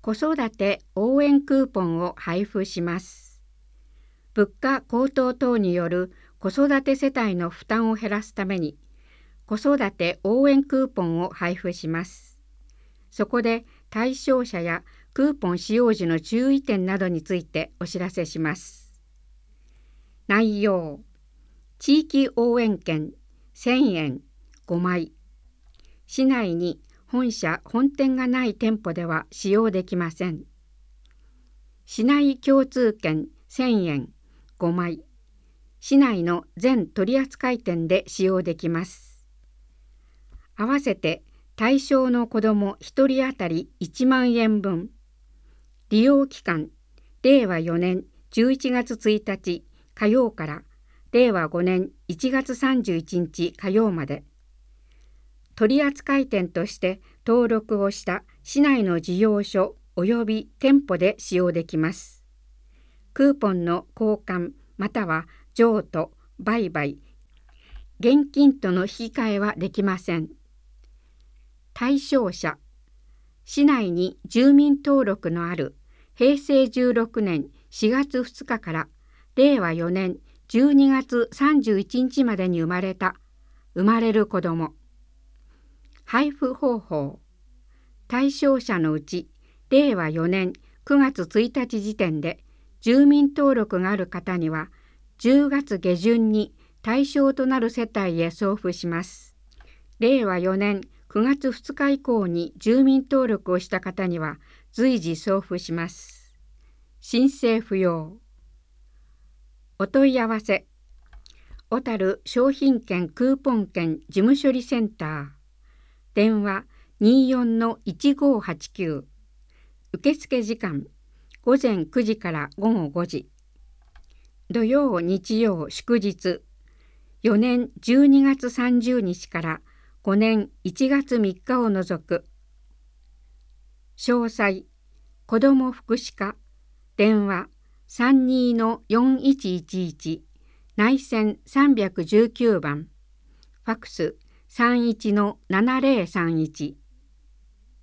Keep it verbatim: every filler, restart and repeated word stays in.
子育て応援クーポンを配布します。物価高騰等による子育て世帯の負担を減らすために、子育て応援クーポンを配布します。そこで対象者やクーポン使用時の注意点などについてお知らせします。内容：地域応援券せんえんごまい。市内に本社本店がない店舗では使用できません。市内共通券せんえんごまい。市内の全取扱店で使用できます。合わせて対象の子どもひとり当たりいちまんえんぶん。利用期間、れいわよねんじゅういちがつついたち火曜かられいわごねんいちがつさんじゅういちにち火曜まで。取扱店として登録をした市内の事業所及び店舗で使用できます。クーポンの交換または譲渡、売買、現金との引き換えはできません。対象者、市内に住民登録のあるへいせいじゅうろくねんしがつふつかかられいわよねんじゅうにがつさんじゅういちにちまでに生まれた、生まれる子ども。配布方法。対象者のうちれいわよねんくがつついたち時点で住民登録がある方にはじゅうがつげじゅんに対象となる世帯へ送付します。れいわよねんくがつふつか以降に住民登録をした方には随時送付します。申請不要。お問い合わせ。小樽商品券クーポン券事務処理センター。電話 にじゅうよん いちごはちきゅう。受付時間ごぜんくじからごごごじ。土曜日曜祝日。よねんじゅうにがつさんじゅうにちからごねんいちがつみっかを除く。詳細、子ども福祉課、電話 さんにーよんいちいちいち、内線さんいちきゅうばん、ファクス さんいちのななぜろさんいち。